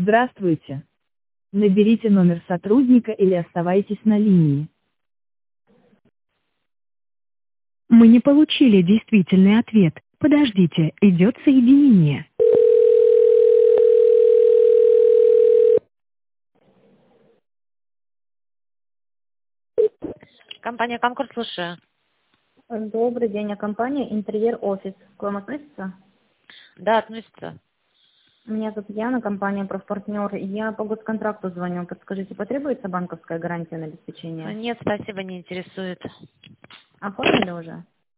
Здравствуйте. Наберите номер сотрудника или оставайтесь на линии. Мы не получили действительный ответ. Подождите, идет соединение. Компания «Конкурс», слушаю. Добрый день, компания «Интерьер Офис». К вам относится? Да, относится. Меня зовут Яна, компания «Профпартнер». Я по госконтракту звоню. Подскажите, потребуется банковская гарантия на обеспечение? Нет, спасибо, не интересует. Оформили уже?